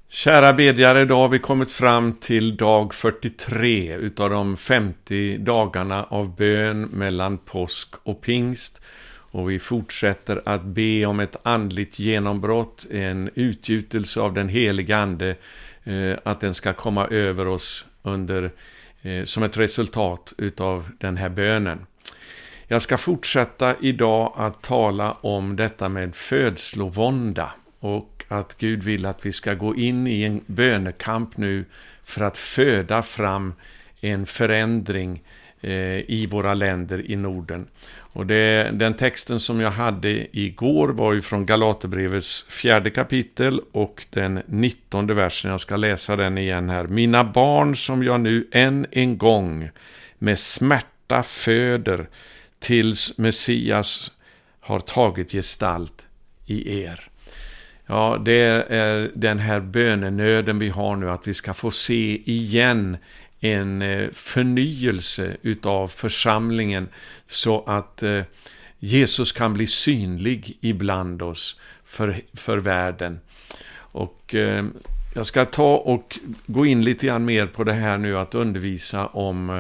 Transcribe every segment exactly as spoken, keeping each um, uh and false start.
Kära bedjare, idag har vi kommit fram till dag fyrtiotre utav de femtio dagarna av bön mellan påsk och pingst. Och vi fortsätter att be om ett andligt genombrott, en utgjutelse av den heliga ande, eh, att den ska komma över oss under, eh, som ett resultat utav den här bönen. Jag ska fortsätta idag att tala om detta med födslovånda och att Gud vill att vi ska gå in i en bönekamp nu för att föda fram en förändring eh, i våra länder i Norden. Och det, den texten som jag hade igår var ju från Galaterbrevets fjärde kapitel och den nittonde versen. Jag ska läsa den igen här. Mina barn som jag nu än en gång med smärta föder tills Messias har tagit gestalt i er. Ja, det är den här bönenöden vi har nu, att vi ska få se igen en förnyelse utav församlingen så att Jesus kan bli synlig ibland oss för, för världen. Och jag ska ta och gå in lite grann mer på det här nu, att undervisa om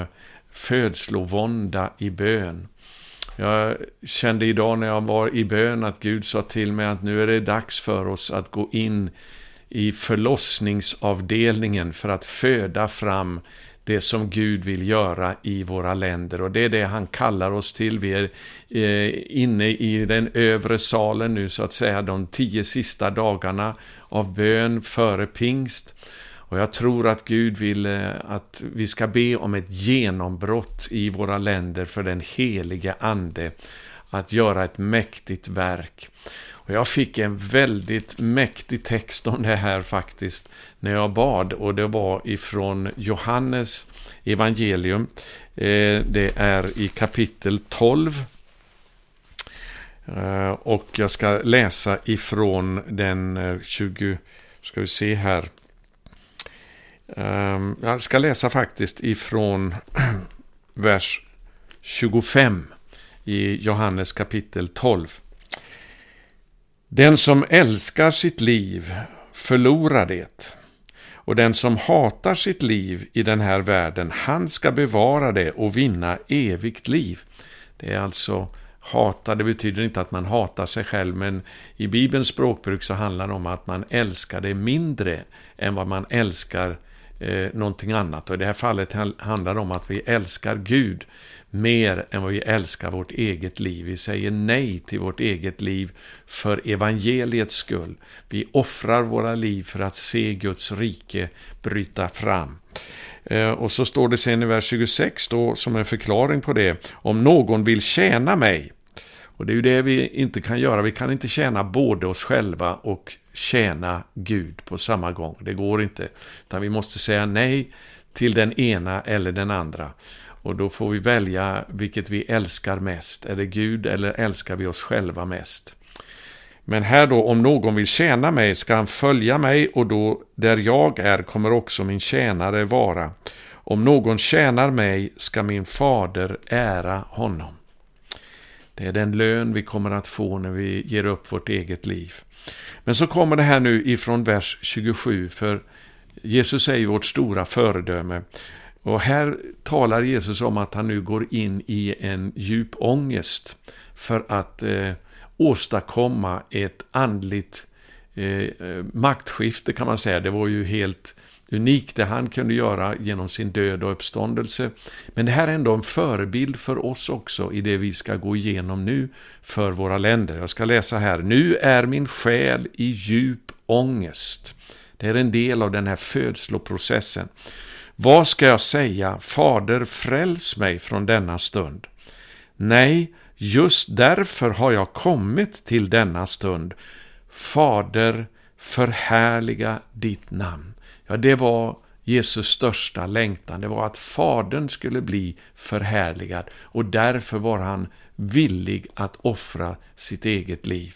födslovånda i bön. Jag kände idag när jag var i bön att Gud sa till mig att nu är det dags för oss att gå in i förlossningsavdelningen för att föda fram det som Gud vill göra i våra länder. Och det är det han kallar oss till. Vi är eh, inne i den övre salen nu, så att säga, de tio sista dagarna av bön före pingst. Och jag tror att Gud vill att vi ska be om ett genombrott i våra länder för den heliga ande att göra ett mäktigt verk. Och jag fick en väldigt mäktig text om det här faktiskt när jag bad, och det var ifrån Johannes evangelium. Det är i kapitel tolv. Och jag ska läsa ifrån den tjugo, ska vi se här. Jag ska läsa faktiskt ifrån vers tjugofem i Johannes kapitel tolv. Den som älskar sitt liv förlorar det, och den som hatar sitt liv i den här världen, han ska bevara det och vinna evigt liv. Det är alltså hata, det betyder inte att man hatar sig själv, men i Bibelns språkbruk så handlar det om att man älskar det mindre än vad man älskar Eh, någonting annat. Och i det här fallet handlar det om att vi älskar Gud mer än vad vi älskar vårt eget liv. Vi säger nej till vårt eget liv för evangeliets skull. Vi offrar våra liv för att se Guds rike bryta fram. Eh, och så står det sen i vers tjugosex då, som en förklaring på det: om någon vill tjäna mig. Och det är ju det vi inte kan göra. Vi kan inte tjäna både oss själva och tjäna Gud på samma gång. Det går inte. Utan vi måste säga nej till den ena eller den andra. Och då får vi välja vilket vi älskar mest. Är det Gud eller älskar vi oss själva mest? Men här då, om någon vill tjäna mig ska han följa mig, och då där jag är kommer också min tjänare vara. Om någon tjänar mig ska min fader ära honom. Det är den lön vi kommer att få när vi ger upp vårt eget liv. Men så kommer det här nu ifrån vers tjugosju, för Jesus är ju vårt stora föredöme. Och här talar Jesus om att han nu går in i en djup ångest för att eh, åstadkomma ett andligt eh, maktskifte, kan man säga. Det var ju helt unikt det han kunde göra genom sin död och uppståndelse. Men det här är ändå en förebild för oss också i det vi ska gå igenom nu för våra länder. Jag ska läsa här. Nu är min själ i djup ångest. Det är en del av den här födsloprocessen. Vad ska jag säga? Fader, fräls mig från denna stund. Nej, just därför har jag kommit till denna stund. Fader, förhärliga ditt namn. Ja, det var Jesus största längtan. Det var att Fadern skulle bli förhärligad, och därför var han villig att offra sitt eget liv.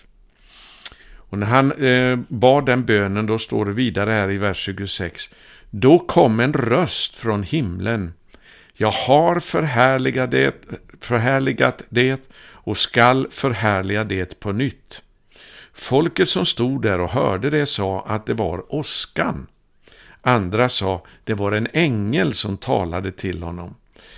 Och när han eh, bad den bönen, då står det vidare här i vers tjugosex. Då kom en röst från himlen. Jag har förhärligat det, förhärligat det och skall förhärliga det på nytt. Folket som stod där och hörde det sa att det var åskan. Andra sa det var en ängel som talade till honom.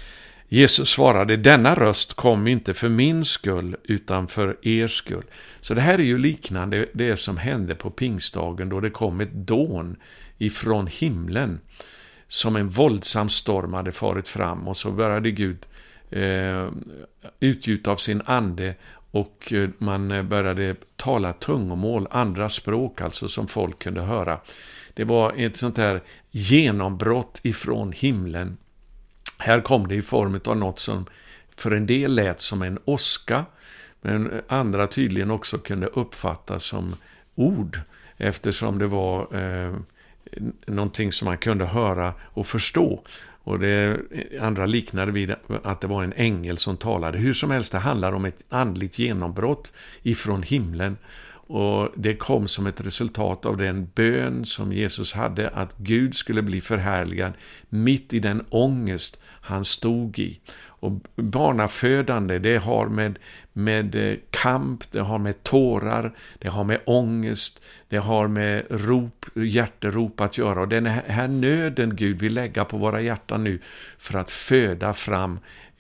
Jesus svarade, denna röst kom inte för min skull utan för er skull. Så det här är ju liknande det som hände på pingstdagen då det kom ett dån ifrån himlen som en våldsam storm hade farit fram, och så började Gud eh, utgjuta av sin ande och man började tala tungomål, andra språk alltså som folk kunde höra. Det var ett sånt här genombrott ifrån himlen. Här kom det i form av något som för en del lät som en åska, men andra tydligen också kunde uppfattas som ord, eftersom det var eh, någonting som man kunde höra och förstå. Och det andra liknade vid att det var en ängel som talade. Hur som helst, det handlar om ett andligt genombrott ifrån himlen. Och det kom som ett resultat av den bön som Jesus hade, att Gud skulle bli förhärligad mitt i den ångest han stod i. Och barnafödande, det har med, med kamp, det har med tårar, det har med ångest, det har med rop, hjärterop att göra. Och den här nöden Gud vill lägga på våra hjärtan nu för att föda fram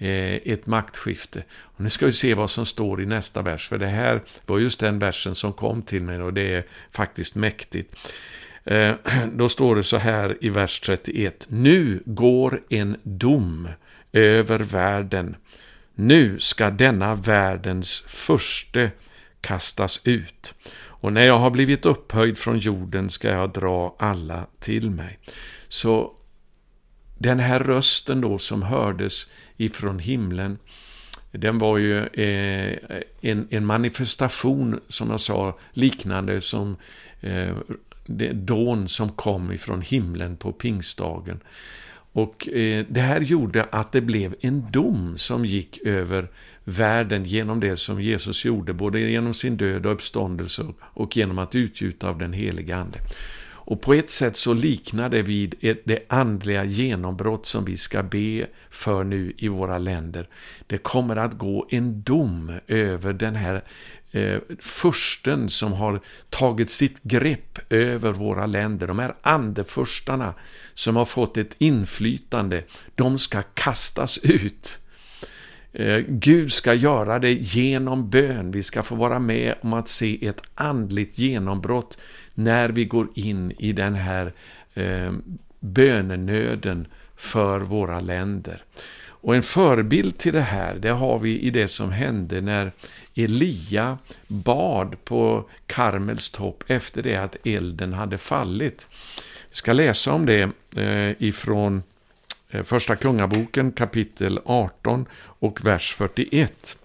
ett maktskifte. Och nu ska vi se vad som står i nästa vers, för det här var just den versen som kom till mig och det är faktiskt mäktigt. Eh, då står det så här i vers trettioett: nu går en dom över världen. Nu ska denna världens förste kastas ut. Och när jag har blivit upphöjd från jorden ska jag dra alla till mig. Så den här rösten då som hördes ifrån himlen, den var ju eh, en, en manifestation, som jag sa, liknande som eh, det dån som kom ifrån himlen på pingstdagen. Och eh, det här gjorde att det blev en dom som gick över världen genom det som Jesus gjorde, både genom sin död och uppståndelse och genom att utgjuta av den heliga ande. Och på ett sätt så liknar det vid ett, det andliga genombrott som vi ska be för nu i våra länder. Det kommer att gå en dom över den här eh, fursten som har tagit sitt grepp över våra länder. De här andefurstarna som har fått ett inflytande, de ska kastas ut. Eh, Gud ska göra det genom bön. Vi ska få vara med om att se ett andligt genombrott när vi går in i den här eh, bönenöden för våra länder. Och en förebild till det här, det har vi i det som hände när Elia bad på Karmels topp efter det att elden hade fallit. Vi ska läsa om det eh, ifrån eh, första kungaboken kapitel arton och vers fyrtioett.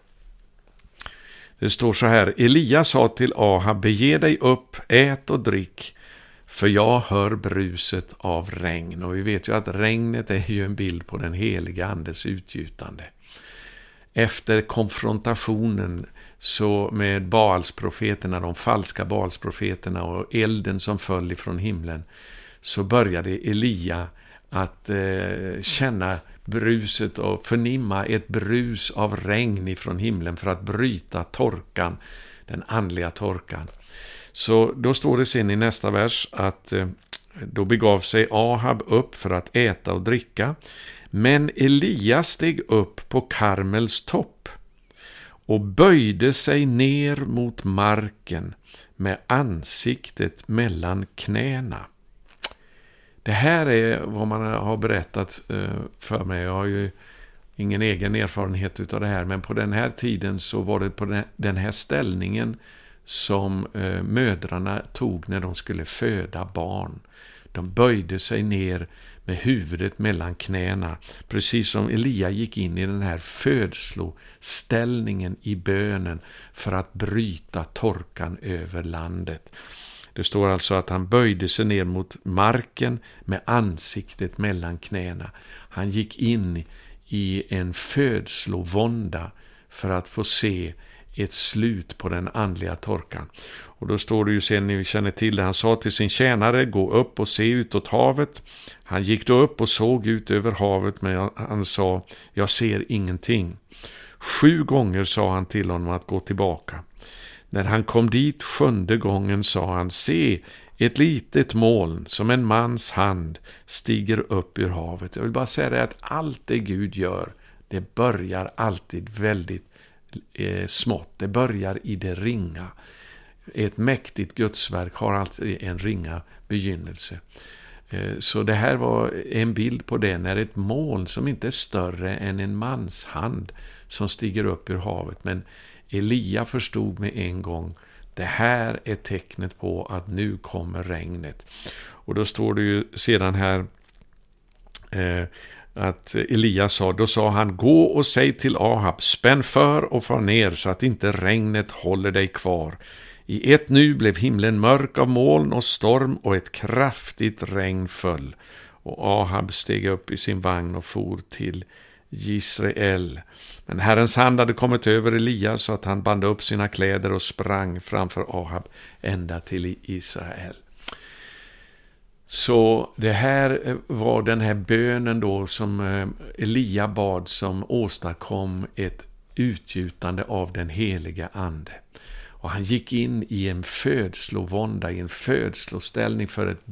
Det står så här: Elia sa till Ahab, bege dig upp, ät och drick, för jag hör bruset av regn. Och vi vet ju att regnet är ju en bild på den heliga andes utgjutande. Efter konfrontationen så med Baalsprofeterna, de falska Baalsprofeterna och elden som föll ifrån himlen, så började Elia att eh, känna bruset och förnimma ett brus av regn ifrån himlen för att bryta torkan, den andliga torkan. Så då står det sen i nästa vers att eh, då begav sig Ahab upp för att äta och dricka, men Elia steg upp på Karmels topp och böjde sig ner mot marken med ansiktet mellan knäna. Det här är vad man har berättat för mig. Jag har ju ingen egen erfarenhet av det här, men på den här tiden så var det på den här ställningen som mödrarna tog när de skulle föda barn. De böjde sig ner med huvudet mellan knäna, precis som Elia gick in i den här födsloställningen i bönen för att bryta torkan över landet. Det står alltså att han böjde sig ner mot marken med ansiktet mellan knäna. Han gick in i en födslovånda för att få se ett slut på den andliga torkan. Och då står det ju sen, ni känner till det, han sa till sin tjänare, gå upp och se utåt havet. Han gick då upp och såg ut över havet, men han sa, jag ser ingenting. Sju gånger sa han till honom att gå tillbaka. När han kom dit sjunde gången sa han: se, ett litet moln som en mans hand stiger upp ur havet. Jag vill bara säga det att allt det Gud gör, det börjar alltid väldigt eh, smått. Det börjar i det ringa. Ett mäktigt Gudsverk har alltid en ringa begynnelse. Eh, så det här var en bild på det, när ett moln som inte är större än en mans hand som stiger upp ur havet. Men Elia förstod med en gång, det här är tecknet på att nu kommer regnet. Och då står det ju sedan här eh, att Elia sa, då sa han: gå och säg till Ahab, spänn för och far ner så att inte regnet håller dig kvar. I ett nu blev himlen mörk av moln och storm och ett kraftigt regn föll. Och Ahab steg upp i sin vagn och for till Israel. Men Herrens hand hade kommit över Elia så att han band upp sina kläder och sprang framför Ahab ända till Israel. Så det här var den här bönen då som Elia bad, som åstadkom ett utgjutande av den heliga ande. Och han gick in i en födslovånda, i en födsloställning för ett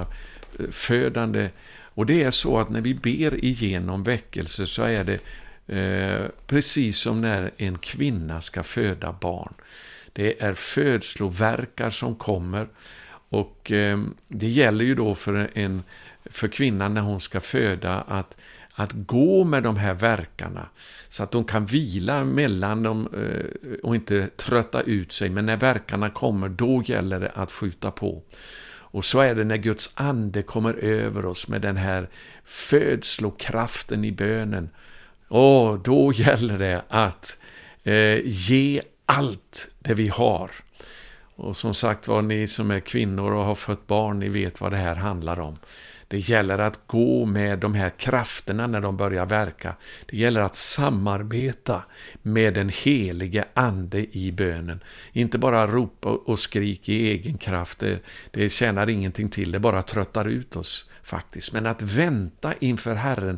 barnafödande. Och det är så att när vi ber igenom väckelse så är det eh, precis som när en kvinna ska föda barn. Det är födsloverkar som kommer, och eh, det gäller ju då för, en, för kvinnan när hon ska föda att Att gå med de här verkarna så att de kan vila mellan dem och inte trötta ut sig. Men när verkarna kommer, då gäller det att skjuta på. Och så är det när Guds ande kommer över oss med den här födslokraften i bönen. Och då gäller det att eh, ge allt det vi har. Och som sagt var, ni som är kvinnor och har fött barn, ni vet vad det här handlar om. Det gäller att gå med de här krafterna när de börjar verka. Det gäller att samarbeta med den helige ande i bönen. Inte bara ropa och skrika i egen kraft. Det, det tjänar ingenting till. Det bara tröttar ut oss faktiskt. Men att vänta inför Herren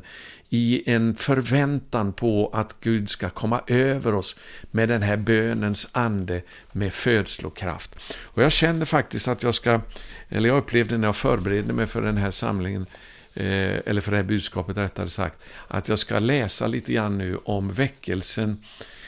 i en förväntan på att Gud ska komma över oss med den här bönens ande med födslokraft. Och jag kände faktiskt att jag ska, eller jag upplevde när jag förberedde mig för den här samlingen, eh, eller för det här budskapet rättare sagt, att jag ska läsa lite grann nu om väckelsen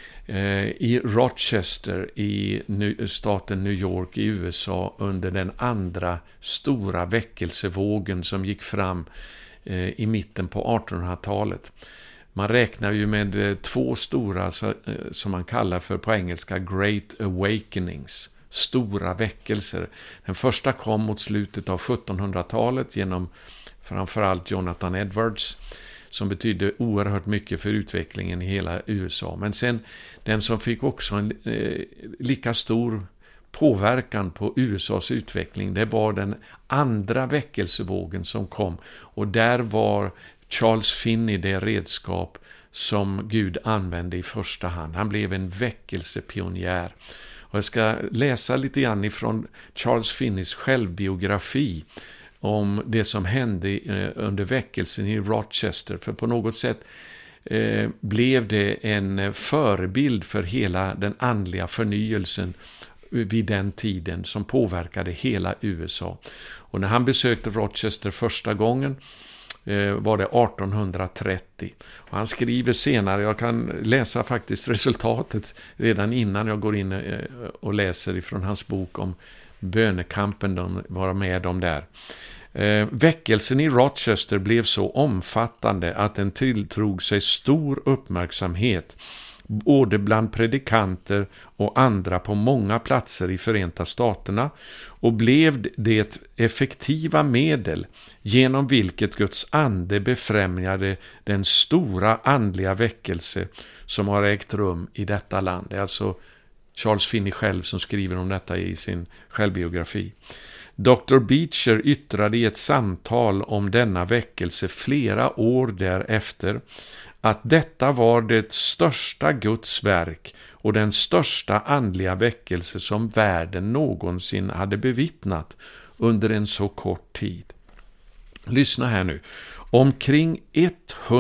eh, i Rochester i nu, staten New York i U S A under den andra stora väckelsevågen som gick fram eh, i mitten på artonhundratalet. Man räknar ju med eh, två stora så, eh, som man kallar för på engelska Great Awakenings. Stora väckelser. Den första kom mot slutet av sjuttonhundratalet genom framförallt Jonathan Edwards, som betydde oerhört mycket för utvecklingen i hela U S A. Men sen den som fick också en eh, lika stor påverkan på U S A:s utveckling, det var den andra väckelsevågen som kom. Och där var Charles Finney det redskap som Gud använde i första hand. Han blev en väckelsepionjär. Och jag ska läsa lite grann ifrån Charles Finneys självbiografi om det som hände under väckelsen i Rochester. För på något sätt eh, blev det en förebild för hela den andliga förnyelsen vid den tiden som påverkade hela U S A. Och när han besökte Rochester första gången var det artonhundratrettio. Och han skriver senare, jag kan läsa faktiskt resultatet redan innan jag går in och läser ifrån hans bok om bönekampen de var med om där. Väckelsen i Rochester blev så omfattande att den tilltrog sig stor uppmärksamhet både bland predikanter och andra på många platser i Förenta Staterna, och blev det effektiva medel genom vilket Guds ande befrämjade den stora andliga väckelse som har ägt rum i detta land. Det är alltså Charles Finney själv som skriver om detta i sin självbiografi. doktor Beecher yttrade i ett samtal om denna väckelse flera år därefter att detta var det största Guds verk och den största andliga väckelse som världen någonsin hade bevittnat under en så kort tid. Lyssna här nu. Omkring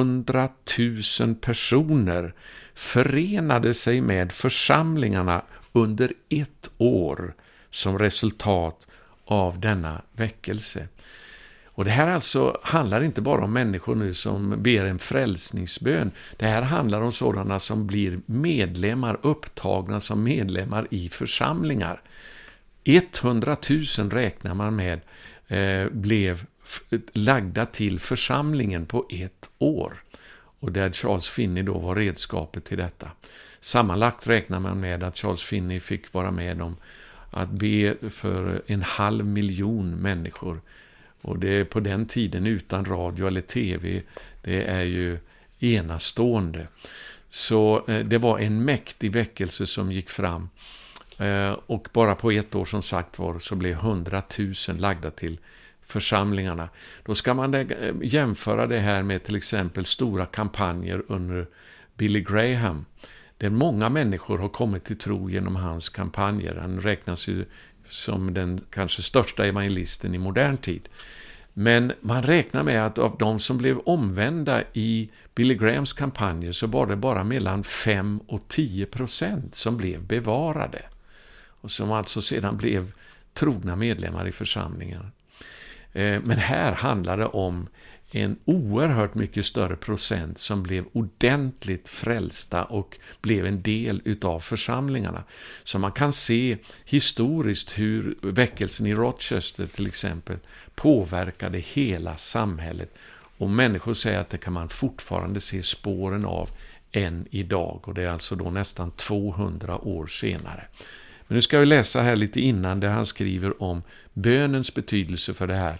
hundratusen personer förenade sig med församlingarna under ett år som resultat av denna väckelse. Och det här alltså handlar inte bara om människor nu som ber en frälsningsbön. Det här handlar om sådana som blir medlemmar, upptagna som medlemmar i församlingar. hundratusen räknar man med eh, blev lagda till församlingen på ett år. Och där Charles Finney då var redskapet till detta. Sammanlagt räknar man med att Charles Finney fick vara med om att be för en halv miljon människor. Och det är på den tiden utan radio eller tv. Det är ju enastående. Så eh, det var en mäktig väckelse som gick fram. Eh, och bara på ett år som sagt var så blev hundratusen lagda till församlingarna. Då ska man lägga, jämföra det här med till exempel stora kampanjer under Billy Graham. Där många människor har kommit till tro genom hans kampanjer. Han räknas ju som den kanske största evangelisten i modern tid. Men man räknar med att av de som blev omvända i Billy Grahams kampanjer så var det bara mellan fem och tio procent som blev bevarade. Och som alltså sedan blev trogna medlemmar i församlingen. Men här handlar det om en oerhört mycket större procent som blev ordentligt frälsta och blev en del utav församlingarna. Så man kan se historiskt hur väckelsen i Rochester till exempel påverkade hela samhället. Och människor säger att det kan man fortfarande se spåren av än idag. Och det är alltså då nästan tvåhundra år senare. Men nu ska vi läsa här lite innan där han skriver om bönens betydelse för det här.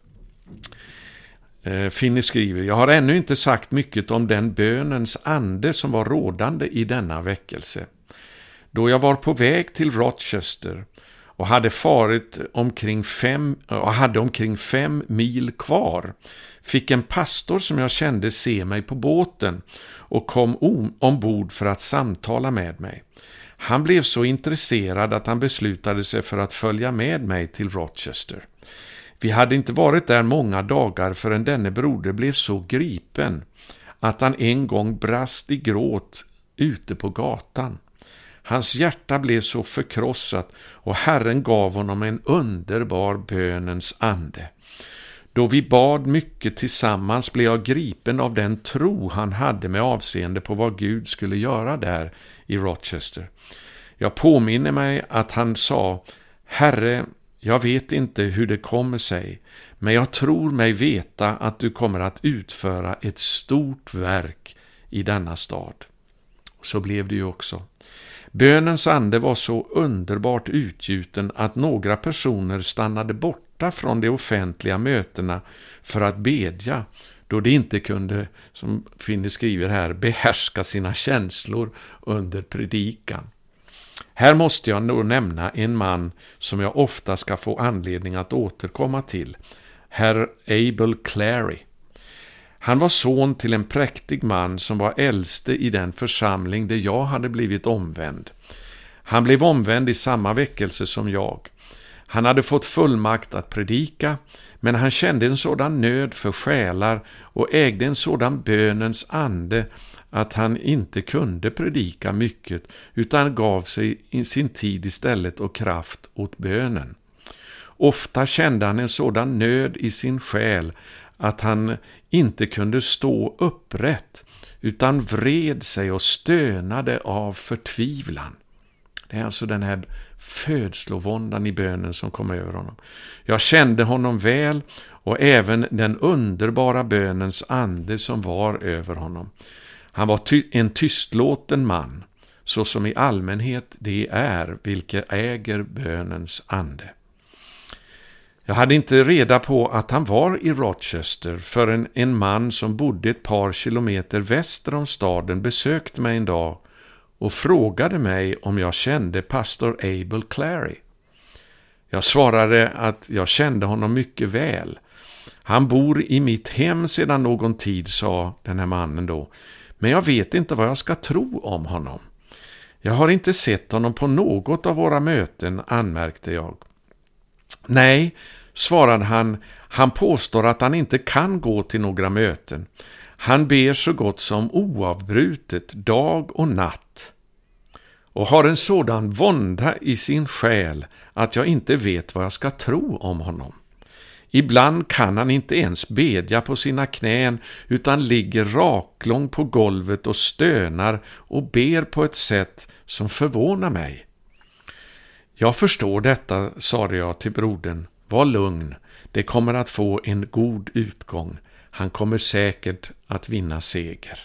Finney skriver: Jag har ännu inte sagt mycket om den bönens ande som var rådande i denna väckelse. Då jag var på väg till Rochester och hade farit omkring fem, och hade omkring fem mil kvar fick en pastor som jag kände se mig på båten och kom ombord för att samtala med mig. Han blev så intresserad att han beslutade sig för att följa med mig till Rochester. Vi hade inte varit där många dagar förrän denne broder blev så gripen att han en gång brast i gråt ute på gatan. Hans hjärta blev så förkrossat och Herren gav honom en underbar bönens ande. Då vi bad mycket tillsammans blev jag gripen av den tro han hade med avseende på vad Gud skulle göra där i Rochester. Jag påminner mig att han sa: Herre, jag vet inte hur det kommer sig, men jag tror mig veta att du kommer att utföra ett stort verk i denna stad. Och så blev det ju också. Bönens ande var så underbart utgjuten att några personer stannade borta från de offentliga mötena för att bedja, då de inte kunde, som Finney skriver här, behärska sina känslor under predikan. Här måste jag nog nämna en man som jag ofta ska få anledning att återkomma till, herr Abel Clary. Han var son till en präktig man som var äldste i den församling där jag hade blivit omvänd. Han blev omvänd i samma väckelse som jag. Han hade fått fullmakt att predika, men han kände en sådan nöd för själar och ägde en sådan bönens ande att han inte kunde predika mycket utan gav sig i sin tid istället och kraft åt bönen. Ofta kände han en sådan nöd i sin själ att han inte kunde stå upprätt utan vred sig och stönade av förtvivlan. Det är alltså den här födslovåndan i bönen som kom över honom. Jag kände honom väl och även den underbara bönens ande som var över honom. Han var ty- en tystlåten man, så som i allmänhet det är, vilka äger bönens ande. Jag hade inte reda på att han var i Rochester förrän en man som bodde ett par kilometer väster om staden besökte mig en dag och frågade mig om jag kände pastor Abel Clary. Jag svarade att jag kände honom mycket väl. Han bor i mitt hem sedan någon tid, sa den här mannen då. Men jag vet inte vad jag ska tro om honom. Jag har inte sett honom på något av våra möten, anmärkte jag. Nej, svarade han, han påstår att han inte kan gå till några möten. Han ber så gott som oavbrutet, dag och natt. och har en sådan vånda i sin själ att jag inte vet vad jag ska tro om honom. Ibland kan han inte ens bedja på sina knän utan ligger raklång på golvet och stönar och ber på ett sätt som förvånar mig. Jag förstår detta, sade jag till brodern. Var lugn, det kommer att få en god utgång. Han kommer säkert att vinna seger.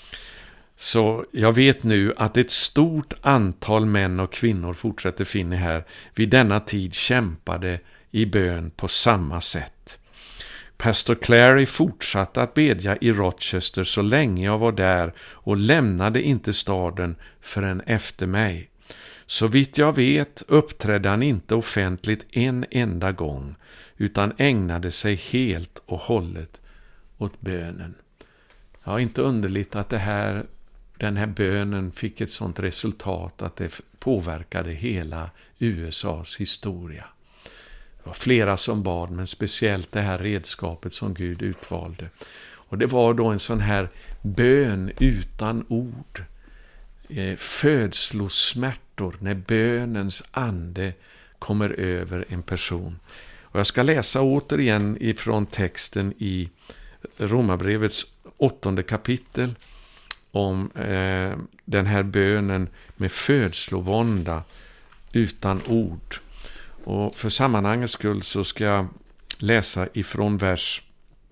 Så jag vet nu att ett stort antal män och kvinnor, fortsätter Finney här, vid denna tid kämpade i bön på samma sätt. Pastor Clary fortsatte att bedja i Rochester så länge jag var där och lämnade inte staden förrän efter mig. Så vitt jag vet uppträdde han inte offentligt en enda gång utan ägnade sig helt och hållet åt bönen. Ja, inte underligt att det här, den här bönen fick ett sånt resultat att det påverkade hela U S A:s historia. Det var flera som bad, men speciellt det här redskapet som Gud utvalde. Och det var då en sån här bön utan ord. Eh, födslosmärtor när bönens ande kommer över en person. Och jag ska läsa återigen ifrån texten i Romarbrevets åttonde kapitel om eh, den här bönen med födslovånda utan ord. Och för sammanhangets skull så ska jag läsa ifrån vers,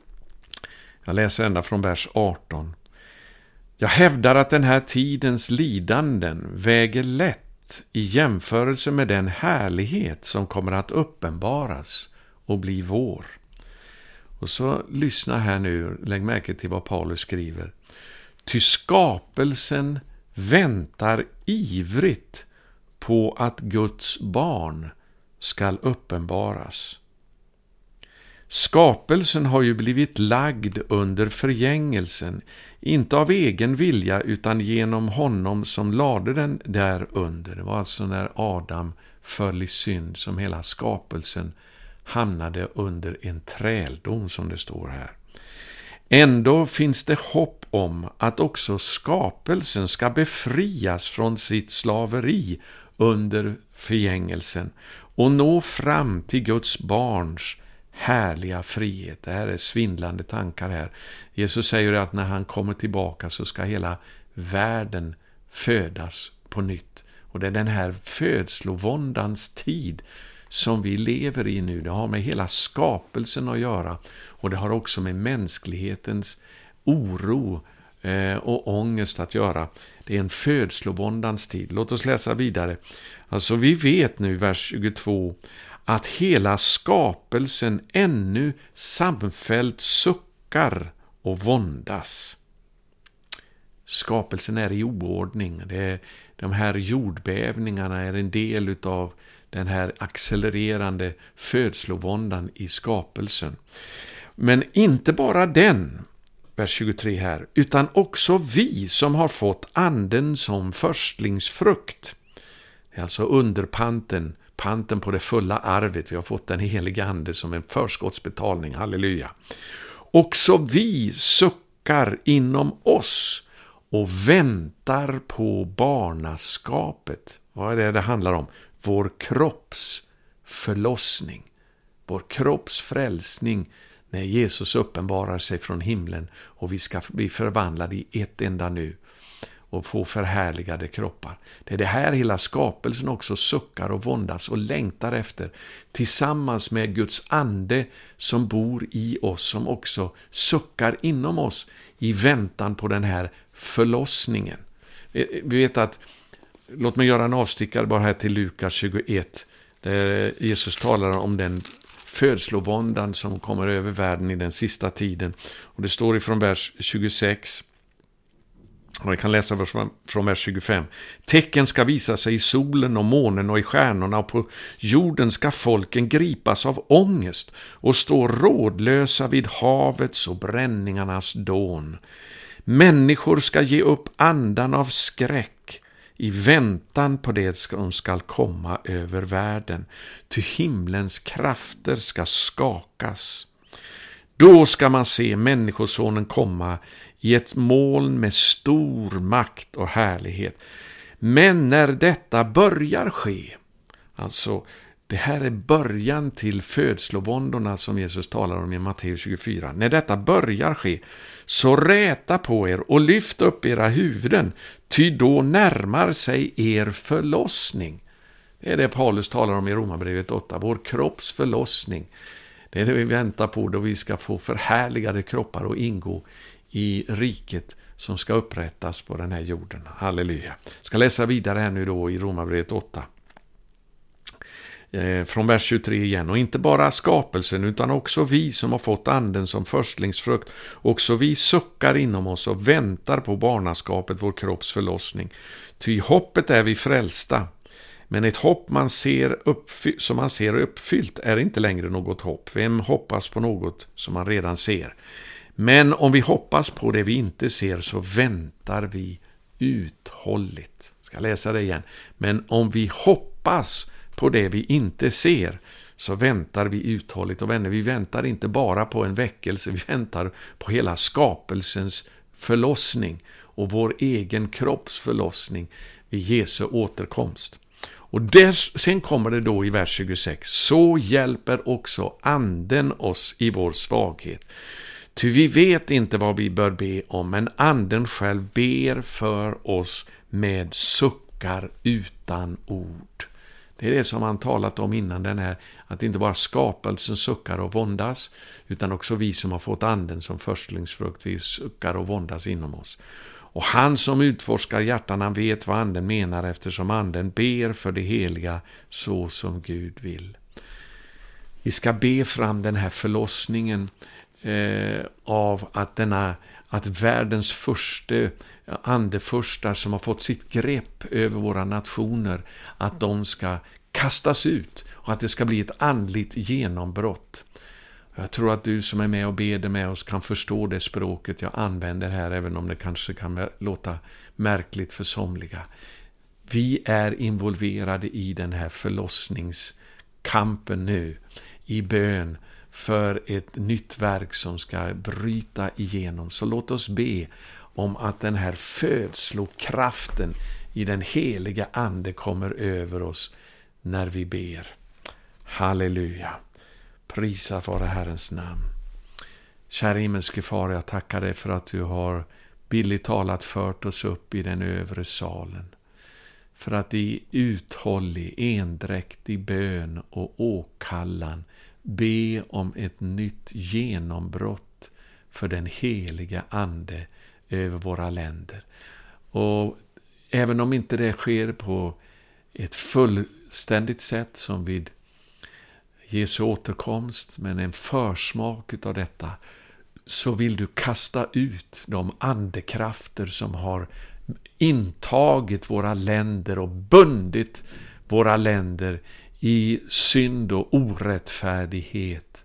jag läser ända från vers arton. Jag hävdar att den här tidens lidanden väger lätt i jämförelse med den härlighet som kommer att uppenbaras och bli vår. Och så lyssna här nu, lägg märke till vad Paulus skriver. Ty skapelsen väntar ivrigt på att Guds barn skall uppenbaras. Skapelsen har ju blivit lagd under förgängelsen, inte av egen vilja utan genom honom som lade den där under. Det var alltså när Adam föll i synd som hela skapelsen hamnade under en träldom, som det står här. Ändå finns det hopp om att också skapelsen ska befrias från sitt slaveri under förgängelsen och nå fram till Guds barns härliga frihet. Det här är svindlande tankar här. Jesus säger att när han kommer tillbaka så ska hela världen födas på nytt. Och det är den här födslovåndans tid som vi lever i nu. Det har med hela skapelsen att göra. Och det har också med mänsklighetens oro eh, och ångest att göra. Det är en födslovåndans tid. Låt oss läsa vidare. Alltså vi vet nu, vers tjugotvå, att hela skapelsen ännu samfällt suckar och våndas. Skapelsen är i oordning. Det är, de här jordbävningarna är en del av den här accelererande födslovåndan i skapelsen. Men inte bara den, vers tjugotre här, utan också vi som har fått anden som förstlingsfrukt. Det är alltså underpanten, panten på det fulla arvet. Vi har fått den heliga ande som en förskottsbetalning, halleluja. Också vi suckar inom oss och väntar på barnaskapet. Vad är det det handlar om? Vår kropps förlossning, vår kropps frälsning när Jesus uppenbarar sig från himlen och vi ska bli förvandlade i ett enda nu och få förhärligade kroppar. Det är det här hela skapelsen också suckar och våndas och längtar efter, tillsammans med Guds ande som bor i oss, som också suckar inom oss i väntan på den här förlossningen. Vi vet att, låt mig göra en avstickare bara här till Lukas tjugoett, där Jesus talar om den födslovåndan som kommer över världen i den sista tiden. Och det står ifrån vers tjugosex. Och jag kan läsa från vers tjugofem. Tecken ska visa sig i solen och månen och i stjärnorna, och på jorden ska folken gripas av ångest och stå rådlösa vid havets och bränningarnas dån. Människor ska ge upp andan av skräck i väntan på det som ska komma över världen. Ty himlens krafter ska skakas. Då ska man se människosonen komma i ett moln med stor makt och härlighet. Men när detta börjar ske, alltså det här är början till födslovåndorna som Jesus talar om i Matteus tjugofyra. När detta börjar ske, så räta på er och lyft upp era huvuden, ty då närmar sig er förlossning. Det är det Paulus talar om i Romarbrevet åtta, vår kropps förlossning. Det är det vi väntar på då vi ska få förhärligade kroppar och ingå i riket som ska upprättas på den här jorden. Halleluja. Jag ska läsa vidare här nu då i Romarbrevet åtta. Från vers tjugotre igen. Och inte bara skapelsen utan också vi som har fått anden som förstlingsfrukt. Också vi suckar inom oss och väntar på barnaskapet, vår kropps förlossning. Ty hoppet är vi frälsta. Men ett hopp man ser uppfy- som man ser uppfyllt är inte längre något hopp. Vem hoppas på något som man redan ser? Men om vi hoppas på det vi inte ser så väntar vi uthålligt. Jag ska läsa det igen. Men om vi hoppas på det vi inte ser så väntar vi uthålligt. Och vänner, vi väntar inte bara på en väckelse, vi väntar på hela skapelsens förlossning och vår egen kropps förlossning vid Jesu återkomst. Och där, sen kommer det då i vers tjugosex. Så hjälper också anden oss i vår svaghet. Ty vi vet inte vad vi bör be om, men anden själv ber för oss med suckar utan ord. Det är det som han talat om innan den här, att inte bara skapelsen suckar och våndas, utan också vi som har fått anden som förstlingsfrukt, vi suckar och våndas inom oss. Och han som utforskar hjärtan, han vet vad anden menar, eftersom anden ber för det heliga så som Gud vill. Vi ska be fram den här förlossningen eh, av att denna att världens första andeförstar som har fått sitt grepp över våra nationer, att de ska kastas ut och att det ska bli ett andligt genombrott. Jag tror att du som är med och ber med oss kan förstå det språket jag använder här, även om det kanske kan låta märkligt för somliga. Vi är involverade i den här förlossningskampen nu, i bön för ett nytt verk som ska bryta igenom. Så låt oss be om att den här födslokraften i den heliga ande kommer över oss när vi ber. Halleluja. Prisa vare Herrens namn. Kära himmelske far, jag tackar dig för att du har billigt talat fört oss upp i den övre salen. För att i uthållig, endräktig bön och åkallan be om ett nytt genombrott för den heliga ande över våra länder. Och även om inte det sker på ett fullständigt sätt som vid Jesu återkomst, men en försmak av detta, så vill du kasta ut de andekrafter som har intagit våra länder och bundit våra länder i synd och orättfärdighet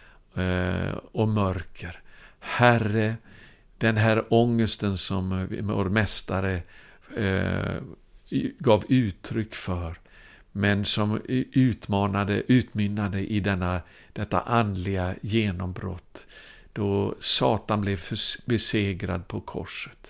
eh, och mörker. Herre, den här ångesten som vår mästare eh, gav uttryck för, men som utmanade, utmynnade i denna, detta andliga genombrott, då Satan blev besegrad på korset.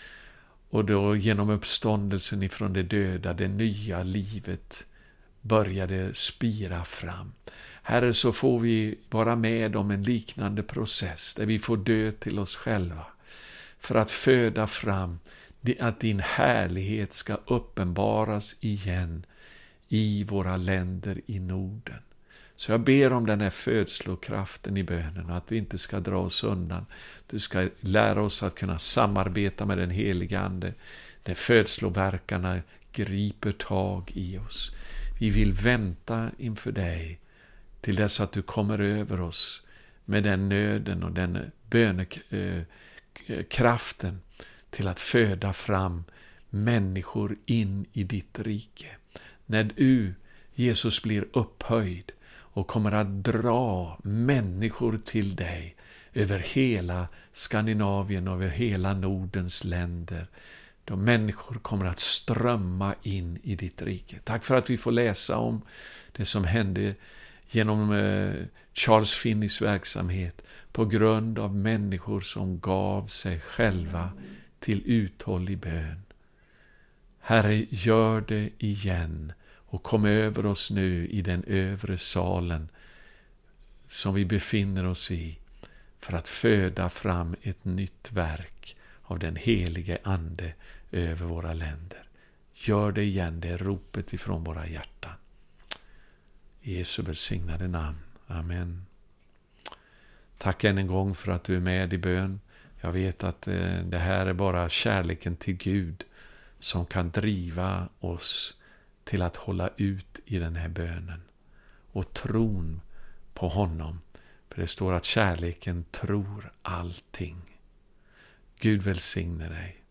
Och då genom uppståndelsen ifrån de döda, det nya livet började spira fram. Herre, så får vi vara med om en liknande process där vi får dö till oss själva för att föda fram att din härlighet ska uppenbaras igen i våra länder i Norden. Så jag ber om den här födslokraften i bönen, att vi inte ska dra oss undan. Du ska lära oss att kunna samarbeta med den heliga ande när födsloverkarna griper tag i oss. Vi vill vänta inför dig till dess att du kommer över oss med den nöden och den bönekraften till att föda fram människor in i ditt rike. När du, Jesus, blir upphöjd och kommer att dra människor till dig över hela Skandinavien och över hela Nordens länder, då människor kommer att strömma in i ditt rike. Tack för att vi får läsa om det som hände genom eh, Charles Finneys verksamhet på grund av människor som gav sig själva till uthållig bön. Herre, gör det igen och kom över oss nu i den övre salen som vi befinner oss i för att föda fram ett nytt verk av den helige ande över våra länder. Gör det igen, det är ropet ifrån våra hjärtan. I Jesu välsignade namn. Amen. Tack än en gång för att du är med i bön. Jag vet att det här är bara kärleken till Gud som kan driva oss till att hålla ut i den här bönen. Och tron på honom. För det står att kärleken tror allting. Gud välsigne dig.